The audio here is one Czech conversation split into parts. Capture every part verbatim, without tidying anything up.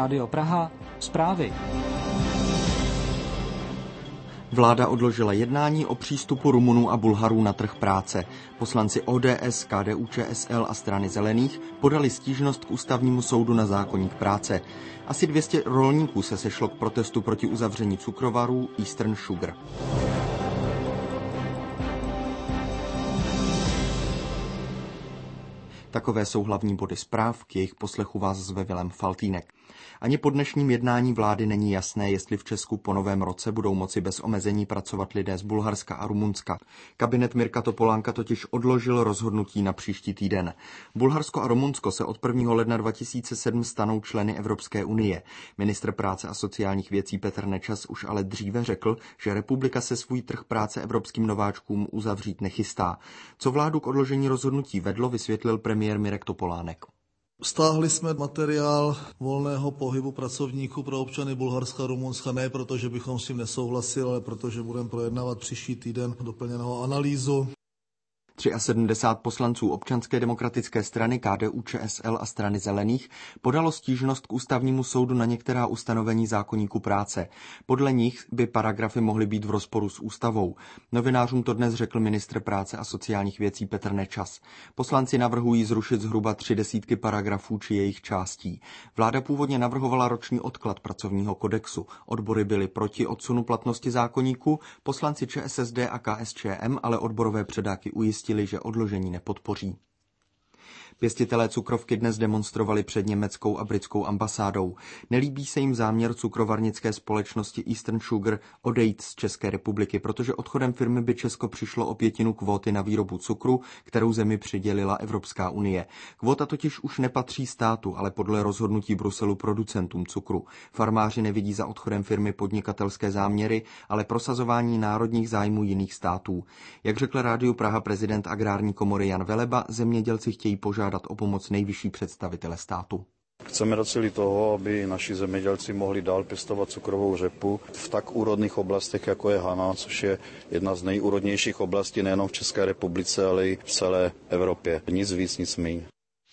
Rádio Praha, zprávy. Vláda odložila jednání o přístupu Rumunů a Bulharů na trh práce. Poslanci O D S, K D U Č S L a Strany zelených podali stížnost k Ústavnímu soudu na zákoník práce. Asi dvě stě rolníků se sešlo k protestu proti uzavření cukrovarů Eastern Sugar. Takové jsou hlavní body zpráv, k jejich poslechu vás zve Vilém Faltýnek. Ani po dnešním jednání vlády není jasné, jestli v Česku po novém roce budou moci bez omezení pracovat lidé z Bulharska a Rumunska. Kabinet Mirka Topolánka totiž odložil rozhodnutí na příští týden. Bulharsko a Rumunsko se od prvního ledna dva tisíce sedm stanou členy Evropské unie. Ministr práce a sociálních věcí Petr Nečas už ale dříve řekl, že republika se svůj trh práce evropským nováčkům uzavřít nechystá. Co vládu k odložení rozhodnutí vedlo, vysvětlil premiér Mirek Topolánek. Stáhli jsme materiál volného pohybu pracovníků pro občany Bulharska a Rumunska ne proto, že bychom s tím nesouhlasili, ale protože budeme projednávat příští týden doplněnou analýzu. sedmdesát tři poslanců Občanské demokratické strany, K D U Č S L a Strany zelených podalo stížnost k Ústavnímu soudu na některá ustanovení zákoníku práce. Podle nich by paragrafy mohly být v rozporu s ústavou. Novinářům to dnes řekl ministr práce a sociálních věcí Petr Nečas. Poslanci navrhují zrušit zhruba tři desítky paragrafů či jejich částí. Vláda původně navrhovala roční odklad pracovního kodexu. Odbory byly proti odsunu platnosti zákoníku, poslanci Č S S D a K S Č M ale odborové předáky ujistili, že odložení nepodpoří. Pěstitelé cukrovky dnes demonstrovali před německou a britskou ambasádou. Nelíbí se jim záměr cukrovarnické společnosti Eastern Sugar odejít z České republiky, protože odchodem firmy by Česko přišlo o pětinu kvóty na výrobu cukru, kterou zemi přidělila Evropská unie. Kvóta totiž už nepatří státu, ale podle rozhodnutí Bruselu producentům cukru. Farmáři nevidí za odchodem firmy podnikatelské záměry, ale prosazování národních zájmů jiných států. Jak řekl Rádiu Praha prezident Agrární komory Jan Veleba, zemědělci chtějí požádat o pomoc nejvyšší představitele státu. Chceme docílit toho, aby naši zemědělci mohli dál pěstovat cukrovou řepu v tak úrodných oblastech, jako je Hana, což je jedna z nejúrodnějších oblastí nejenom v České republice, ale i v celé Evropě. Nic víc, nic míň.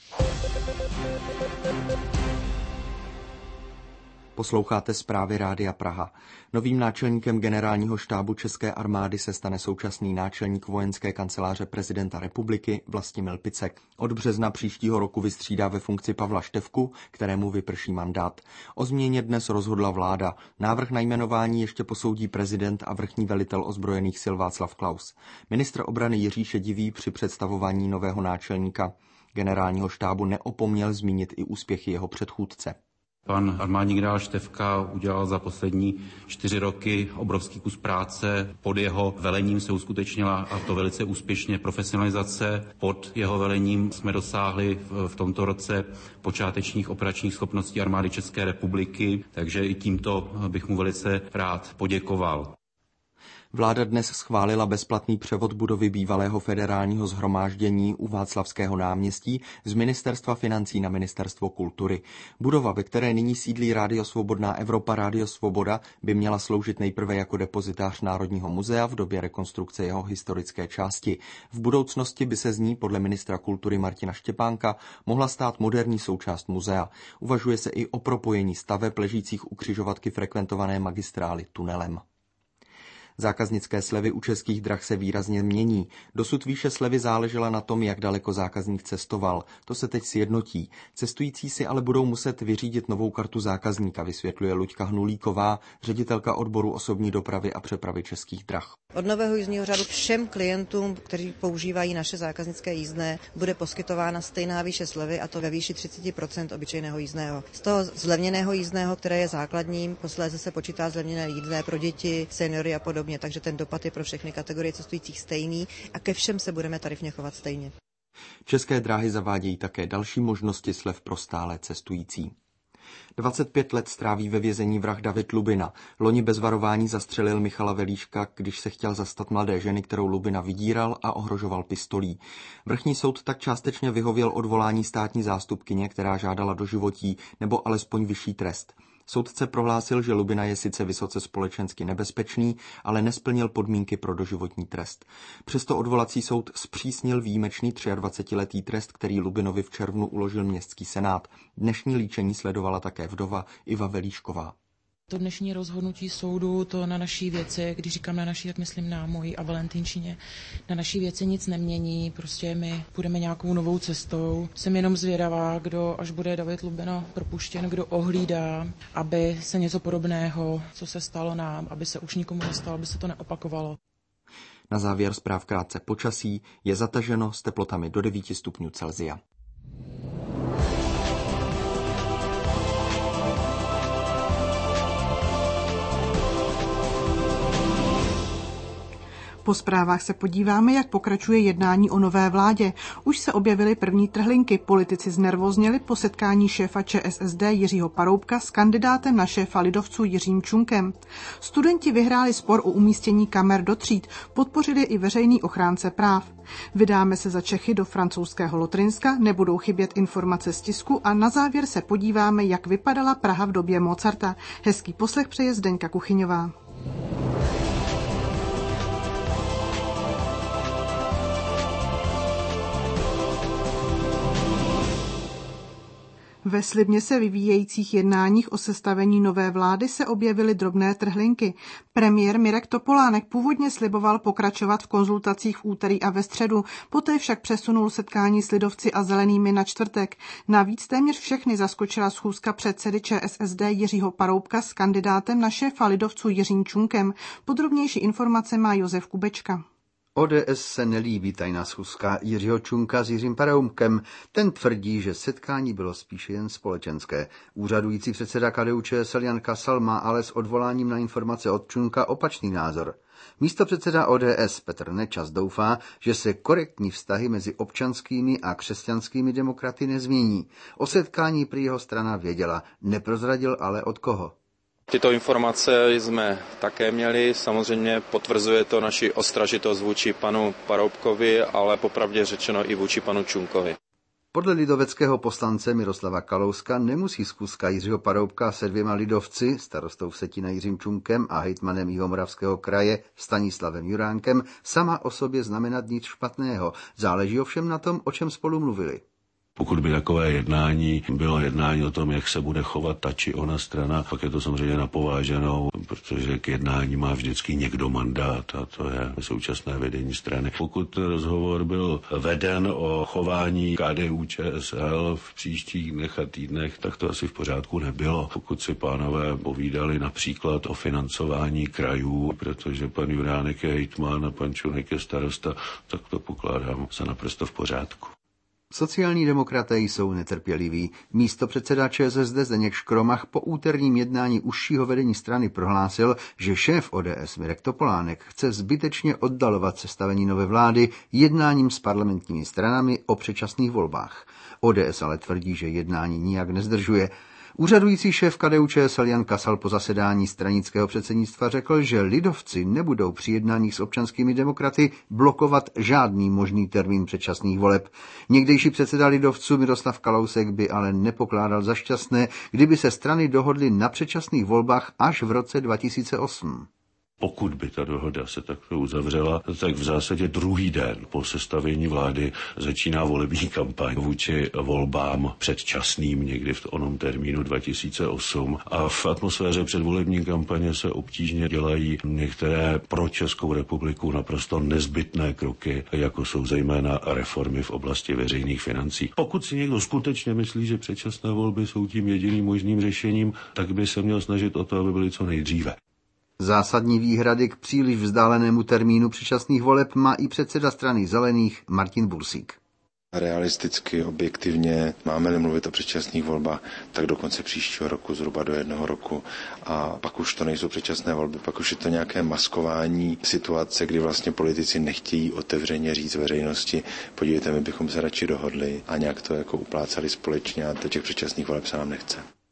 Posloucháte zprávy Rádia Praha. Novým náčelníkem generálního štábu České armády se stane současný náčelník vojenské kanceláře prezidenta republiky Vlastimil Picek. Od března příštího roku vystřídá ve funkci Pavla Štefku, kterému vyprší mandát. O změně dnes rozhodla vláda. Návrh na jmenování ještě posoudí prezident a vrchní velitel ozbrojených sil Václav Klaus. Ministr obrany Jiří Šedivý při představování nového náčelníka generálního štábu neopomněl zmínit i úspěchy jeho předchůdce. Pan armádní generál Štefka udělal za poslední čtyři roky obrovský kus práce. Pod jeho velením se uskutečnila, a to velice úspěšně, profesionalizace. Pod jeho velením jsme dosáhli v tomto roce počátečních operačních schopností armády České republiky, takže i tímto bych mu velice rád poděkoval. Vláda dnes schválila bezplatný převod budovy bývalého federálního shromáždění u Václavského náměstí z Ministerstva financí na Ministerstvo kultury. Budova, ve které nyní sídlí Rádio Svobodná Evropa Rádio Svoboda, by měla sloužit nejprve jako depozitář Národního muzea v době rekonstrukce jeho historické části. V budoucnosti by se z ní podle ministra kultury Martina Štěpánka mohla stát moderní součást muzea. Uvažuje se i o propojení staveb ležících u křižovatky frekventované magistrály tunelem. Zákaznické slevy u Českých drah se výrazně mění. Dosud výše slevy záležela na tom, jak daleko zákazník cestoval. To se teď sjednotí. Cestující si ale budou muset vyřídit novou kartu zákazníka, vysvětluje Luďka Hnulíková, ředitelka odboru osobní dopravy a přepravy Českých drah. Od nového jízdního řádu všem klientům, kteří používají naše zákaznické jízdné, bude poskytována stejná výše slevy, a to ve výši třicet procent obyčejného jízdného. Z toho zlevněného jízdného, které je základním, posléze se počítá zlevněné jízdné pro děti, seniory a podobně, takže ten dopad je pro všechny kategorie cestujících stejný a ke všem se budeme tarifně chovat stejně. České dráhy zavádějí také další možnosti slev pro stálé cestující. dvacet pět let stráví ve vězení vrah David Lubina. Loni bez varování zastřelil Michala Velíška, když se chtěl zastat mladé ženy, kterou Lubina vydíral a ohrožoval pistolí. Vrchní soud tak částečně vyhověl odvolání státní zástupkyně, která žádala doživotí nebo alespoň vyšší trest. Soudce prohlásil, že Lubina je sice vysoce společensky nebezpečný, ale nesplnil podmínky pro doživotní trest. Přesto odvolací soud zpřísnil výjimečný dvacetiletý trest, který Lubinovi v červnu uložil městský senát. Dnešní líčení sledovala také vdova Iva Velíšková. To dnešní rozhodnutí soudu, to na naší věci, když říkám na naší, tak myslím na moji a Valentínčině, na naší věci nic nemění, prostě my půjdeme nějakou novou cestou. Jsem jenom zvědavá, kdo, až bude David Lubina propuštěn, kdo ohlídá, aby se něco podobného, co se stalo nám, aby se už nikomu nestalo, aby se to neopakovalo. Na závěr zpráv krátce počasí. Je zataženo s teplotami do devíti stupňů Celsia. Po zprávách se podíváme, jak pokračuje jednání o nové vládě. Už se objevily první trhlinky. Politici znervozněli po setkání šéfa ČSSD Jiřího Paroubka s kandidátem na šéfa lidovců Jiřím Čunkem. Studenti vyhráli spor o umístění kamer do tříd, podpořili i veřejný ochránce práv. Vydáme se za Čechy do francouzského Lotrinska, nebudou chybět informace z tisku a na závěr se podíváme, jak vypadala Praha v době Mozarta. Hezký poslech přeje Zdeňka Kuchyňová. Ve slibně se vyvíjejících jednáních o sestavení nové vlády se objevily drobné trhlinky. Premiér Mirek Topolánek původně sliboval pokračovat v konzultacích v úterý a ve středu, poté však přesunul setkání s lidovci a zelenými na čtvrtek. Navíc téměř všechny zaskočila schůzka předsedy ČSSD Jiřího Paroubka s kandidátem na šéfa lidovců Jiřím Čunkem. Podrobnější informace má Josef Kubečka. O D S se nelíbí tajná schůzka Jiřího Čunka s Jiřím Paroubkem. Ten tvrdí, že setkání bylo spíše jen společenské. Úřadující předseda K D U Č S L Jan Kasal má ale s odvoláním na informace od Čunka opačný názor. Místopředseda O D S Petr Nečas doufá, že se korektní vztahy mezi občanskými a křesťanskými demokraty nezmění. O setkání prý jeho strana věděla, neprozradil ale od koho. Tyto informace jsme také měli, samozřejmě potvrzuje to naši ostražitost vůči panu Paroubkovi, ale popravdě řečeno i vůči panu Čunkovi. Podle lidoveckého poslance Miroslava Kalouska nemusí schůzka Jiřího Paroubka se dvěma lidovci, starostou Vsetina Jiřím Čunkem a hejtmanem Jihomoravského kraje Stanislavem Juránkem, sama o sobě znamenat nic špatného. Záleží ovšem na tom, o čem spolu mluvili. Pokud by takové jednání bylo jednání o tom, jak se bude chovat ta či ona strana, pak je to samozřejmě napováženou, protože k jednání má vždycky někdo mandát a to je současné vedení strany. Pokud rozhovor byl veden o chování K D U Č S L v příštích dnech a týdnech, tak to asi v pořádku nebylo. Pokud si pánové povídali například o financování krajů, protože pan Juránek je hejtman a pan Čunek je starosta, tak to pokládám za naprosto v pořádku. Sociální demokraté jsou netrpěliví. Místopředseda ČSSD Zdeněk Škromach po úterním jednání užšího vedení strany prohlásil, že šéf O D S Mirek Topolánek chce zbytečně oddalovat sestavení nové vlády jednáním s parlamentními stranami o předčasných volbách. O D S ale tvrdí, že jednání nijak nezdržuje. Úřadující šéf K D U Č S L Jan Kasal po zasedání stranického předsednictva řekl, že lidovci nebudou při jednáních s občanskými demokraty blokovat žádný možný termín předčasných voleb. Někdejší předseda lidovců Miroslav Kalousek by ale nepokládal za šťastné, kdyby se strany dohodly na předčasných volbách až v roce dva tisíce osm. Pokud by ta dohoda se takto uzavřela, tak v zásadě druhý den po sestavení vlády začíná volební kampaň vůči volbám předčasným někdy v onom termínu dva tisíce osm a v atmosféře předvolební kampaně se obtížně dělají některé pro Českou republiku naprosto nezbytné kroky, jako jsou zejména reformy v oblasti veřejných financí. Pokud si někdo skutečně myslí, že předčasné volby jsou tím jediným možným řešením, tak by se měl snažit o to, aby byly co nejdříve. Zásadní výhrady k příliš vzdálenému termínu předčasných voleb má i předseda strany Zelených Martin Bursík. Realisticky, objektivně, máme-li mluvit o předčasných volbách, tak do konce příštího roku, zhruba do jednoho roku. A pak už to nejsou předčasné volby, pak už je to nějaké maskování situace, kdy vlastně politici nechtějí otevřeně říct veřejnosti, podívejte, my bychom se radši dohodli a nějak to jako uplácali společně a do těch předčasných voleb se nám nechce.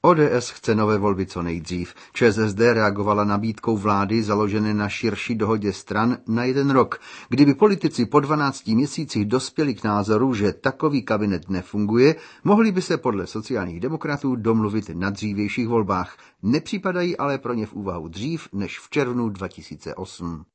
O D S chce nové volby co nejdřív. ČSSD reagovala nabídkou vlády založené na širší dohodě stran na jeden rok. Kdyby politici po dvanácti měsících dospěli k názoru, že takový kabinet nefunguje, mohli by se podle sociálních demokratů domluvit na dřívějších volbách. Nepřipadají ale pro ně v úvahu dřív než v červnu dva tisíce osm.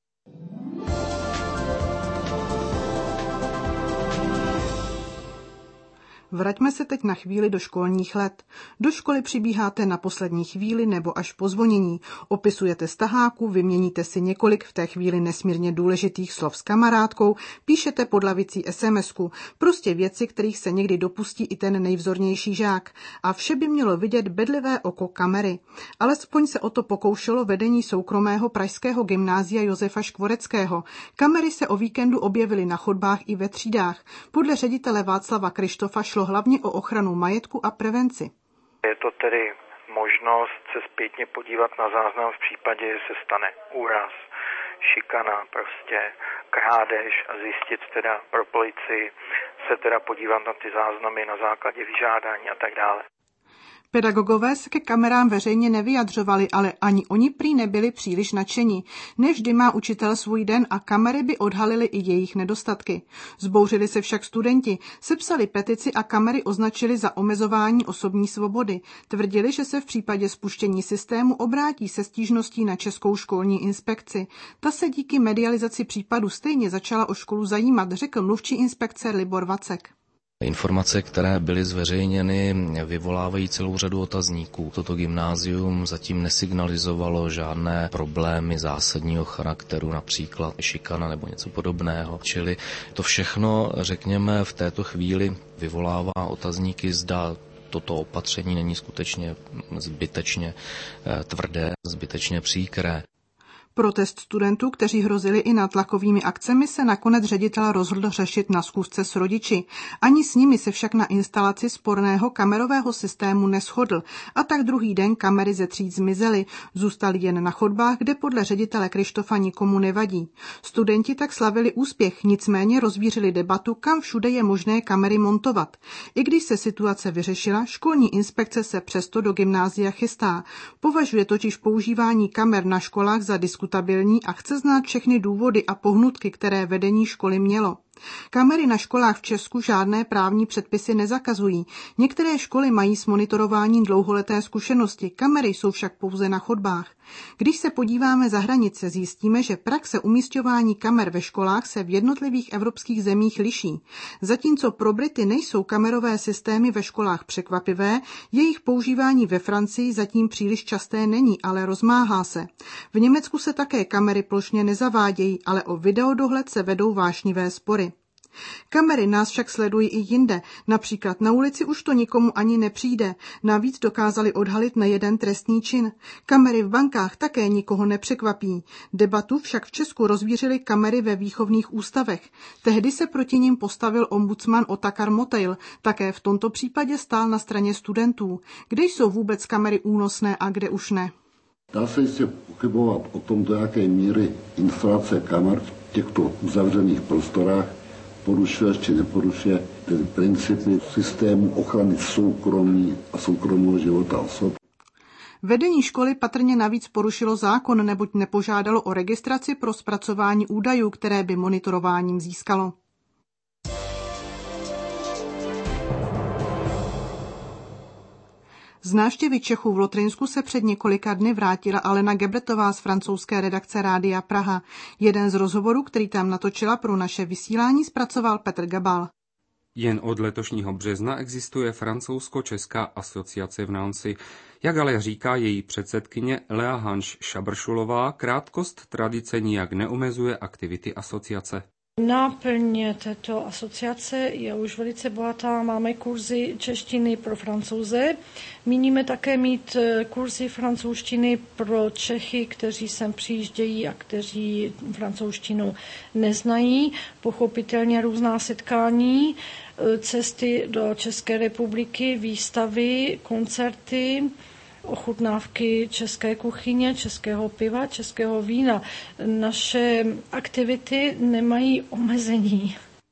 Vraťme se teď na chvíli do školních let. Do školy přibíháte na poslední chvíli nebo až po zvonění. Opisujete staháku, vyměníte si několik v té chvíli nesmírně důležitých slov s kamarádkou, píšete pod lavicí es em esku, prostě věci, kterých se někdy dopustí i ten nejvzornější žák. A vše by mělo vidět bedlivé oko kamery. Alespoň se o to pokoušelo vedení soukromého pražského gymnázia Josefa Škvoreckého. Kamery se o víkendu objevily na chodbách i ve třídách. Podle ředitele Václava Kryštofa šlo hlavně o ochranu majetku a prevenci. Je to tedy možnost se zpětně podívat na záznam v případě, že se stane úraz, šikana, prostě krádež a zjistit teda pro policii, se teda podívat na ty záznamy na základě vyžádání a tak dále. Pedagogové se ke kamerám veřejně nevyjadřovali, ale ani oni prý nebyli příliš nadšeni. Nevždy má učitel svůj den a kamery by odhalily i jejich nedostatky. Zbouřili se však studenti, sepsali petici a kamery označili za omezování osobní svobody. Tvrdili, že se v případě spuštění systému obrátí se stížností na Českou školní inspekci. Ta se díky medializaci případu stejně začala o školu zajímat, řekl mluvčí inspekce Libor Vacek. Informace, které byly zveřejněny, vyvolávají celou řadu otazníků. Toto gymnázium zatím nesignalizovalo žádné problémy zásadního charakteru, například šikana nebo něco podobného. Čili to všechno, řekněme, v této chvíli vyvolává otazníky, zda toto opatření není skutečně zbytečně tvrdé, zbytečně příkré. Protest studentů, kteří hrozili i nátlakovými akcemi, se nakonec ředitel rozhodl řešit na schůzce s rodiči. Ani s nimi se však na instalaci sporného kamerového systému neshodl a tak druhý den kamery ze tříd zmizely. Zůstaly jen na chodbách, kde podle ředitele Kryštofa nikomu nevadí. Studenti tak slavili úspěch, nicméně rozvířili debatu, kam všude je možné kamery montovat. I když se situace vyřešila, školní inspekce se přesto do gymnázia chystá. Považuje totiž používání kamer na školách za diskutabilní a chce znát všechny důvody a pohnutky, které vedení školy mělo. Kamery na školách v Česku žádné právní předpisy nezakazují. Některé školy mají s monitorováním dlouholeté zkušenosti, kamery jsou však pouze na chodbách. Když se podíváme za hranice, zjistíme, že praxe umísťování kamer ve školách se v jednotlivých evropských zemích liší. Zatímco pro Brity nejsou kamerové systémy ve školách překvapivé, jejich používání ve Francii zatím příliš časté není, ale rozmáhá se. V Německu se také kamery plošně nezavádějí, ale o videodohled se vedou vášnivé spory. Kamery nás však sledují i jinde, například na ulici už to nikomu ani nepřijde, navíc dokázali odhalit nejeden trestný čin. Kamery v bankách také nikoho nepřekvapí. Debatu však v Česku rozvířily kamery ve výchovných ústavech. Tehdy se proti nim postavil ombudsman Otakar Motejl, také v tomto případě stál na straně studentů. Kde jsou vůbec kamery únosné a kde už ne? Dá se jistě pochybovat o tom, do jaké míry instalace kamer v těchto uzavřených prostorách porušuje či neporušuje ten principy systému ochrany soukromí a soukromého života osob. Vedení školy patrně navíc porušilo zákon, neboť nepožádalo o registraci pro zpracování údajů, které by monitorováním získalo. Z návštěvy Čechů v Lotyňsku se před několika dny vrátila Alena Gebretová z francouzské redakce Rádia Praha. Jeden z rozhovorů, který tam natočila pro naše vysílání, zpracoval Petr Gabal. Jen od letošního března existuje francouzsko-česká asociace v Nancy. Jak ale říká její předsedkyně Lea Hanš Šabršulová, krátkost tradice nijak neomezuje aktivity asociace. Náplň této asociace je už velice bohatá. Máme kurzy češtiny pro Francouze. Míníme také mít kurzy francouzštiny pro Čechy, kteří sem přijíždějí a kteří francouzštinu neznají. Pochopitelně různá setkání, cesty do České republiky, výstavy, koncerty, ochutnávky české kuchyně, českého piva, českého vína. Naše aktivity nemají omezení.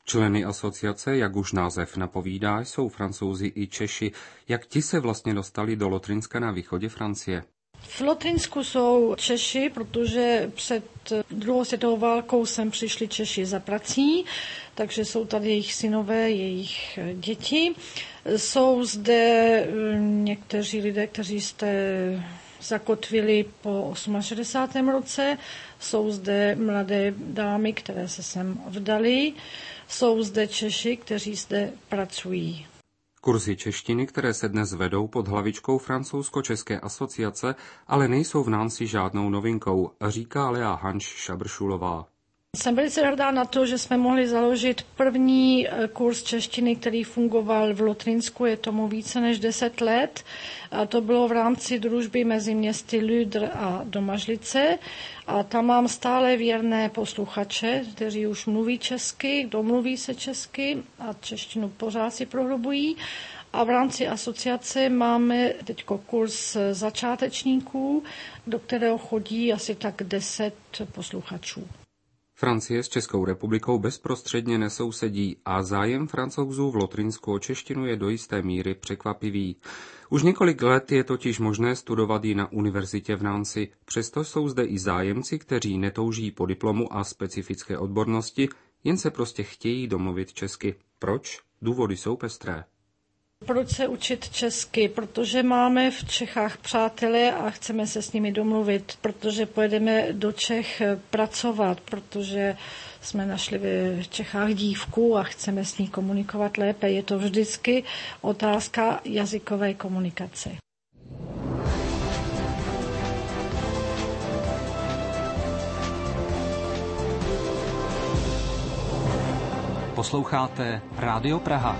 Členy asociace, jak už název napovídá, jsou Francouzi i Češi. Jak ti se vlastně dostali do Lotrinska na východě Francie? V Lotrinsku jsou Češi, protože před druhou světovou válkou sem přišli Češi za prací, takže jsou tady jejich synové, jejich děti. Jsou zde někteří lidé, kteří jste zakotvili po šedesátém osmém roce. Jsou zde mladé dámy, které se sem vdaly. Jsou zde Češi, kteří zde pracují. Kurzy češtiny, které se dnes vedou pod hlavičkou Francouzsko-české asociace, ale nejsou v Nancy žádnou novinkou, říká Lea Hanš Šabršulová. Jsem velice hrdá na to, že jsme mohli založit první kurz češtiny, který fungoval v Lotrinsku, je tomu více než deset let. A to bylo v rámci družby mezi městy Lüdr a Domažlice. A tam mám stále věrné posluchače, kteří už mluví česky, domluví se česky a češtinu pořád si prohlubují. A v rámci asociace máme teď kurz začátečníků, do kterého chodí asi tak deset posluchačů. Francie s Českou republikou bezprostředně nesousedí a zájem Francouzů v Lotrinsku o češtinu je do jisté míry překvapivý. Už několik let je totiž možné studovat ji na univerzitě v Nancy, přesto jsou zde i zájemci, kteří netouží po diplomu a specifické odbornosti, jen se prostě chtějí domluvit česky. Proč? Důvody jsou pestré. Proč se učit česky? Protože máme v Čechách přátele a chceme se s nimi domluvit, protože pojedeme do Čech pracovat, protože jsme našli v Čechách dívku a chceme s ní komunikovat lépe. Je to vždycky otázka jazykové komunikace. Posloucháte Rádio Praha.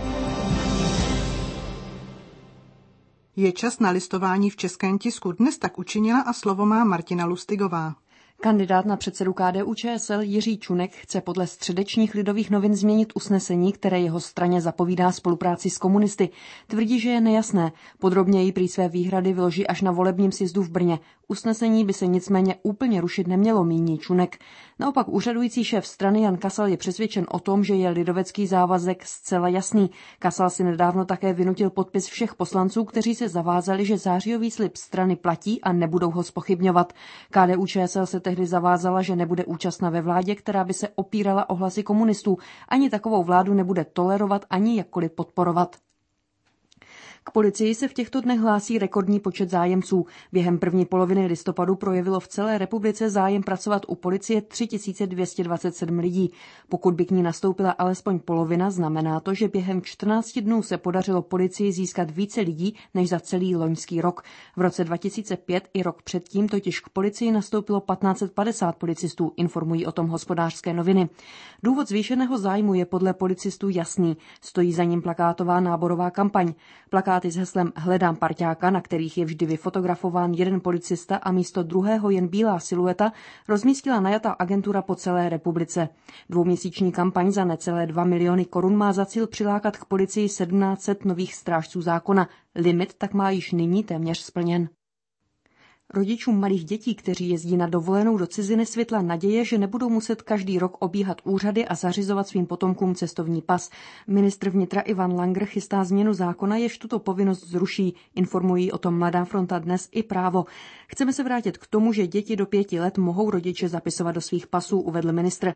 Je čas na listování v českém tisku. Dnes tak učinila a slovo má Martina Lustigová. Kandidát na předsedu K D U Č S L Jiří Čunek chce podle středečních Lidových novin změnit usnesení, které jeho straně zapovídá spolupráci s komunisty. Tvrdí, že je nejasné. Podrobněji prý své výhrady vyloží až na volebním sjezdu v Brně. Usnesení by se nicméně úplně rušit nemělo, míní Čunek. Naopak úřadující šéf strany Jan Kasal je přesvědčen o tom, že je lidovecký závazek zcela jasný. Kasal si nedávno také vynutil podpis všech poslanců, kteří se zavázali, že zářijový slib strany platí a nebudou ho zpochybňovat. K D U Č S L se tehdy zavázala, že nebude účastna ve vládě, která by se opírala o hlasy komunistů. Ani takovou vládu nebude tolerovat, ani jakkoliv podporovat. K policii se v těchto dnech hlásí rekordní počet zájemců. Během první poloviny listopadu projevilo v celé republice zájem pracovat u policie tři tisíce dvě stě dvacet sedm lidí. Pokud by k ní nastoupila alespoň polovina, znamená to, že během čtrnácti dnů se podařilo policii získat více lidí než za celý loňský rok. V roce dva tisíce pět i rok předtím totiž k policii nastoupilo patnáct set padesát policistů, informují o tom Hospodářské noviny. Důvod zvýšeného zájmu je podle policistů jasný. Stojí za ním plakátová náborová kampaň. Plakáty s heslem Hledám parťáka, na kterých je vždy vyfotografován jeden policista a místo druhého jen bílá silueta, rozmístila najatá agentura po celé republice. Dvouměsíční kampaň za necelé dva miliony korun má za cíl přilákat k policii sedmnáct set nových strážců zákona. Limit tak má již nyní téměř splněn. Rodičům malých dětí, kteří jezdí na dovolenou do ciziny, světla naděje, že nebudou muset každý rok obíhat úřady a zařizovat svým potomkům cestovní pas. Ministr vnitra Ivan Langer chystá změnu zákona, jež tuto povinnost zruší. Informují o tom Mladá fronta Dnes i Právo. Chceme se vrátit k tomu, že děti do pěti let mohou rodiče zapisovat do svých pasů, uvedl ministr.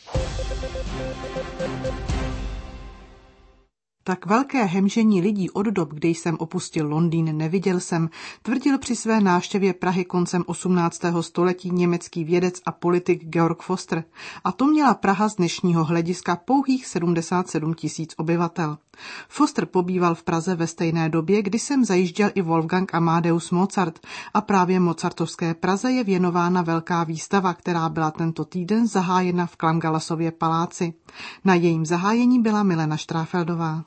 Tak velké hemžení lidí od dob, kdy jsem opustil Londýn, neviděl jsem, tvrdil při své návštěvě Prahy koncem osmnáctého století německý vědec a politik Georg Foster. A to měla Praha z dnešního hlediska pouhých sedmdesát sedm tisíc obyvatel. Foster pobýval v Praze ve stejné době, kdy sem zajížděl i Wolfgang Amadeus Mozart a právě mozartovské Praze je věnována velká výstava, která byla tento týden zahájena v Klamgalasově paláci. Na jejím zahájení byla Milena Štráfeldová.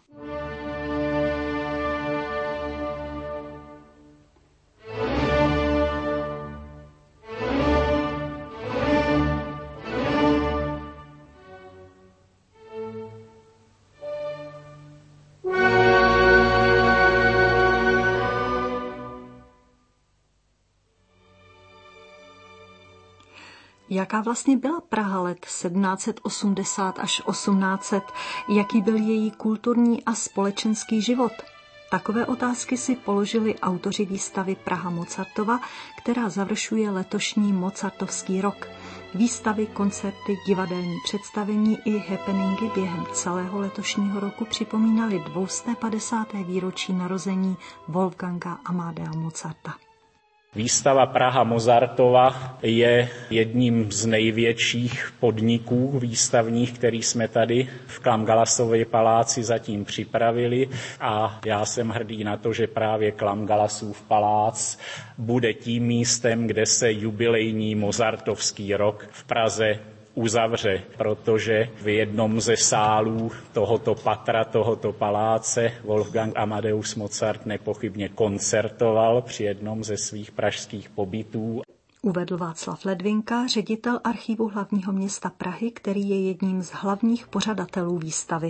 Jaká vlastně byla Praha let sedmnáct osmdesát až osmnáct set? Jaký byl její kulturní a společenský život? Takové otázky si položili autoři výstavy Praha Mozartova, která završuje letošní Mozartovský rok. Výstavy, koncerty, divadelní představení i happeningy během celého letošního roku připomínaly dvě stě padesáté výročí narození Wolfganga Amadea Mozarta. Výstava Praha Mozartova je jedním z největších podniků výstavních, který jsme tady v Klamgalasově paláci zatím připravili a já jsem hrdý na to, že právě Klamgalasův palác bude tím místem, kde se jubilejní Mozartovský rok v Praze uzavře, protože v jednom ze sálů tohoto patra, tohoto paláce Wolfgang Amadeus Mozart nepochybně koncertoval při jednom ze svých pražských pobytů. Uvedl Václav Ledvinka, ředitel Archivu hlavního města Prahy, který je jedním z hlavních pořadatelů výstavy.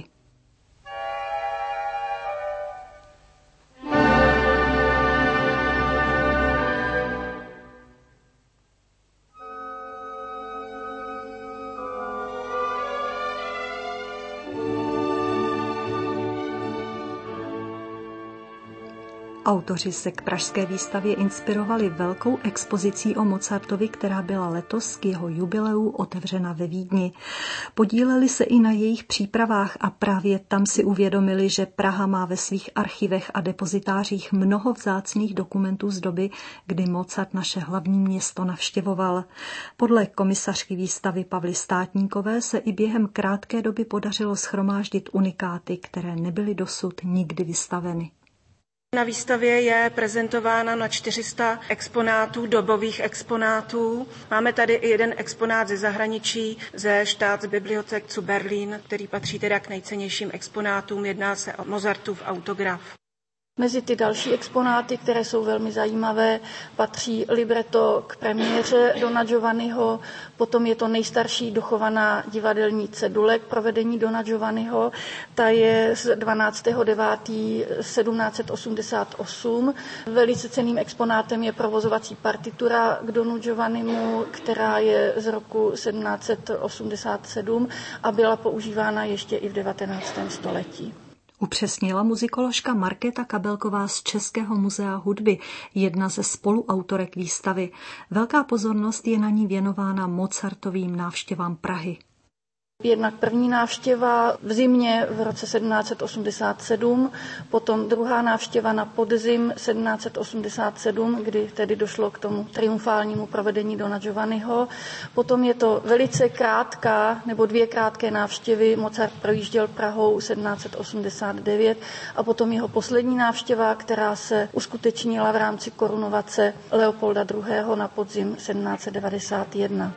Autoři se k pražské výstavě inspirovali velkou expozicí o Mozartovi, která byla letos k jeho jubileu otevřena ve Vídni. Podíleli se i na jejich přípravách a právě tam si uvědomili, že Praha má ve svých archivech a depozitářích mnoho vzácných dokumentů z doby, kdy Mozart naše hlavní město navštěvoval. Podle komisařky výstavy Pavly Státníkové se i během krátké doby podařilo shromáždit unikáty, které nebyly dosud nikdy vystaveny. Na výstavě je prezentována na čtyři sta exponátů, dobových exponátů. Máme tady i jeden exponát ze zahraničí, ze Staatsbibliothek zu Berlin, který patří teda k nejcennějším exponátům. Jedná se o Mozartův autograf. Mezi ty další exponáty, které jsou velmi zajímavé, patří libreto k premiéře Dona Giovanniho, potom je to nejstarší dochovaná divadelní cedule k provedení Dona Giovanniho, ta je z dvanáctého devátého sedmnáct set osmdesát osm. Velice cenným exponátem je provozovací partitura k Donu Giovannimu, která je z roku sedmnáct set osmdesát sedm a byla používána ještě i v devatenáctém století. Upřesnila muzikoložka Markéta Kabelková z Českého muzea hudby, jedna ze spoluautorek výstavy. Velká pozornost je na ní věnována Mozartovým návštěvám Prahy. Jednak první návštěva v zimě v roce sedmnáct set osmdesát sedm, potom druhá návštěva na podzim sedmnáct set osmdesát sedm, kdy tedy došlo k tomu triumfálnímu provedení Dona Giovanniho. Potom je to velice krátká, nebo dvě krátké návštěvy. Mozart projížděl Prahou sedmnáct set osmdesát devět a potom jeho poslední návštěva, která se uskutečnila v rámci korunovace Leopolda druhého. na podzim sedmnáct set devadesát jedna.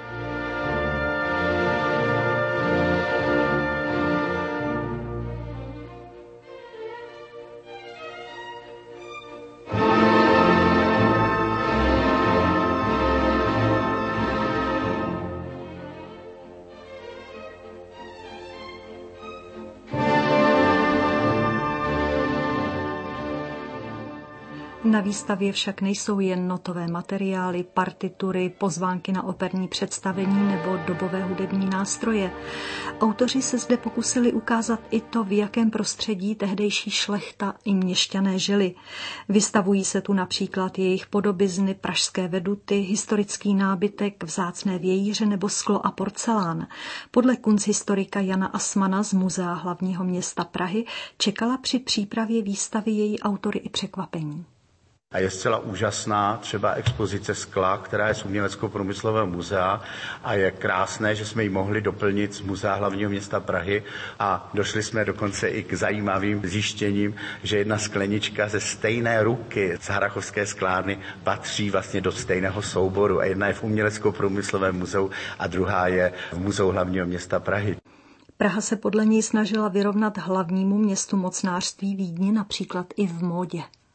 Na výstavě však nejsou jen notové materiály, partitury, pozvánky na operní představení nebo dobové hudební nástroje. Autoři se zde pokusili ukázat i to, v jakém prostředí tehdejší šlechta i měšťané žili. Vystavují se tu například jejich podobizny, pražské veduty, historický nábytek, vzácné vějíře nebo sklo a porcelán. Podle kunsthistorika Jana Assmana z Muzea hlavního města Prahy čekala při přípravě výstavy její autory i překvapení. A je zcela úžasná třeba expozice skla, která je z Umělecko-průmyslového muzea a je krásné, že jsme ji mohli doplnit z Muzea hlavního města Prahy a došli jsme dokonce i k zajímavým zjištěním, že jedna sklenička ze stejné ruky z Harrachovské sklárny patří vlastně do stejného souboru a jedna je v Umělecko-průmyslovém muzeu a druhá je v Muzeu hlavního města Prahy. Praha se podle něj snažila vyrovnat hlavnímu městu mocnářství Vídni například i v módě.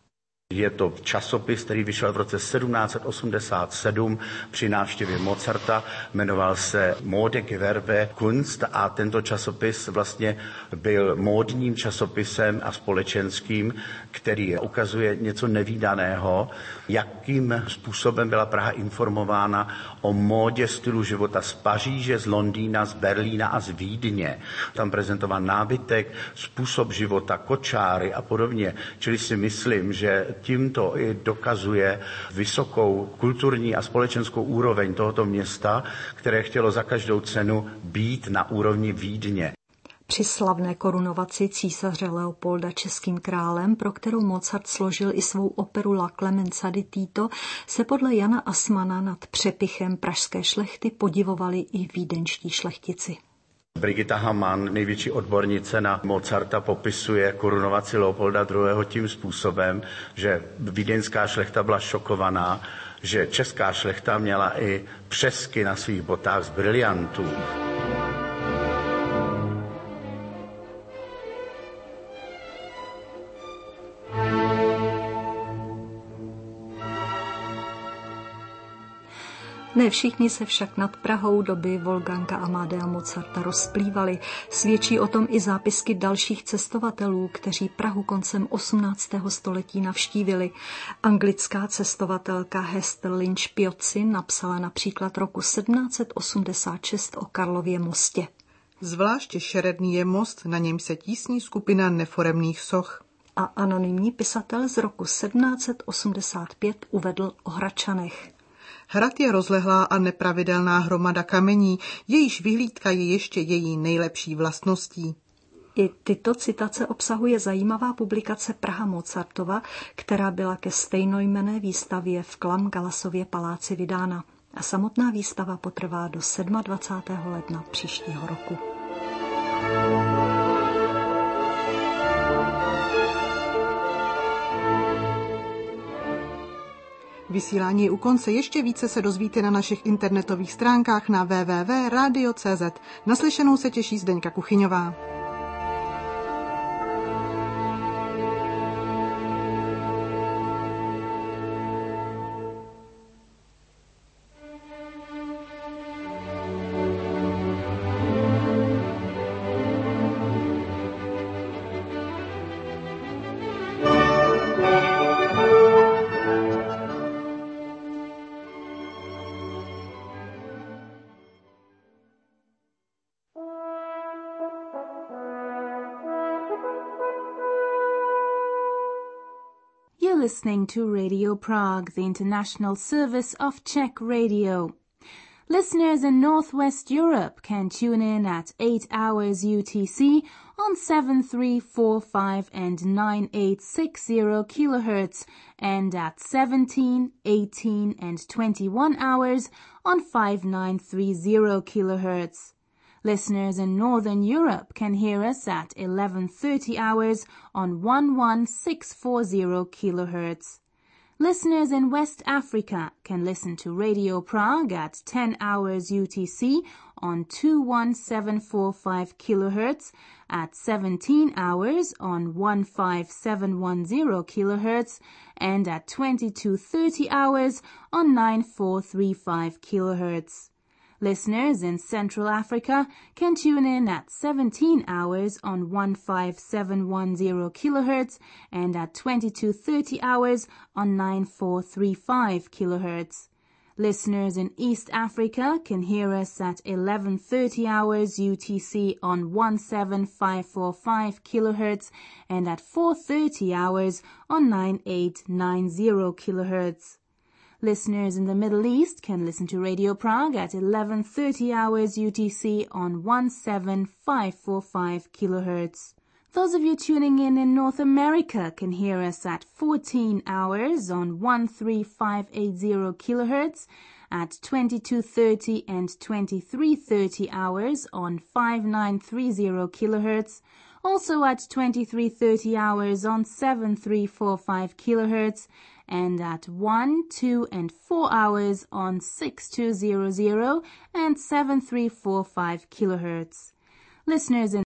Je to časopis, který vyšel v roce sedmnáct set osmdesát sedm při návštěvě Mozarta, jmenoval se Mode Gewerbe Kunst a tento časopis vlastně byl módním časopisem a společenským, který ukazuje něco nevídaného, jakým způsobem byla Praha informována o módě stylu života z Paříže, z Londýna, z Berlína a z Vídně. Tam prezentoval nábytek, způsob života, kočáry a podobně. Čili si myslím, že tímto i dokazuje vysokou kulturní a společenskou úroveň tohoto města, které chtělo za každou cenu být na úrovni Vídně. Při slavné korunovaci císaře Leopolda českým králem, pro kterou Mozart složil i svou operu La Clemenza di Tito, se podle Jana Assmanna nad přepichem pražské šlechty podivovali i vídeňští šlechtici. Brigitta Hamann, největší odbornice na Mozarta, popisuje korunovaci Leopolda druhého. tím způsobem, že vídeňská šlechta byla šokovaná, že česká šlechta měla i přesky na svých botách z briliantů. Ne všichni se však nad Prahou doby Wolfganga Amadea Mozarta rozplývali. Svědčí o tom i zápisky dalších cestovatelů, kteří Prahu koncem osmnáctého století navštívili. Anglická cestovatelka Hester Lynch Piozzi napsala například roku sedmnáct set osmdesát šest o Karlově mostě. Zvláště šeredný je most, na němž se tísní skupina neforemných soch. A anonymní pisatel z roku sedmnáct set osmdesát pět uvedl o Hradčanech. Hrad je rozlehlá a nepravidelná hromada kamení, jejíž vyhlídka je ještě její nejlepší vlastností. I tyto citace obsahuje zajímavá publikace Praha Mozartova, která byla ke stejnojmenné výstavě v Klam Galasově paláci vydána. A samotná výstava potrvá do dvacátého sedmého ledna příštího roku. Vysílání je u konce, ještě více se dozvíte na našich internetových stránkách na w w w tečka radio tečka c z. Naslyšenou se těší Zdeňka Kuchyňová. Listening to Radio Prague, the international service of Czech radio. Listeners in Northwest Europe can tune in at eight hours U T C on seven three four five and nine eight six zero kilohertz and at seventeen, eighteen and twenty-one hours on five nine three zero kilohertz. Listeners in Northern Europe can hear us at eleven thirty hours on eleven six forty kilohertz. Listeners in West Africa can listen to Radio Prague at ten hours U T C on two one seven four five kilohertz, at seventeen hours on fifteen seven ten kilohertz, and at twenty-two thirty hours on nine four three five kilohertz. Listeners in Central Africa can tune in at seventeen hours on fifteen seven ten kilohertz and at twenty-two thirty hours on nine four three five kilohertz. Listeners in East Africa can hear us at eleven thirty hours U T C on seventeen five four five kilohertz and at four thirty hours on nine eight nine zero kilohertz. Listeners in the Middle East can listen to Radio Prague at eleven thirty hours U T C on seventeen five four five kilohertz. Those of you tuning in in North America can hear us at fourteen hours on thirteen five eighty kilohertz, at twenty-two thirty and twenty-three thirty hours on fifteen thirty kilohertz, also at twenty-three thirty hours on seventeen forty-five kilohertz, and at one, two, and four hours on sixty-two hundred and seventeen forty-five kilohertz. Listeners in